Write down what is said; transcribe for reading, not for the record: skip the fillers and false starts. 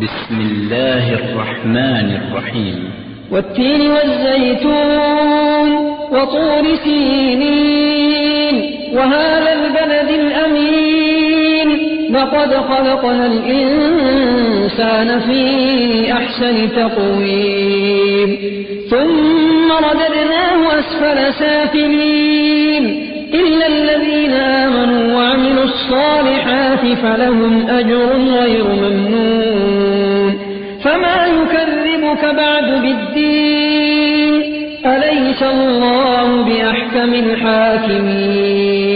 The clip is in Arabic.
بسم الله الرحمن الرحيم والتين والزيتون وطور سينين وهذا البلد الأمين لقد خلقنا الإنسان في أحسن تقويم ثم رددناه أسفل سافلين إلا الذين آمنوا وعملوا الصالحات فلهم أجر غير ممنون فما يكذبك بعد بالدين أليس الله بأحكم الحاكمين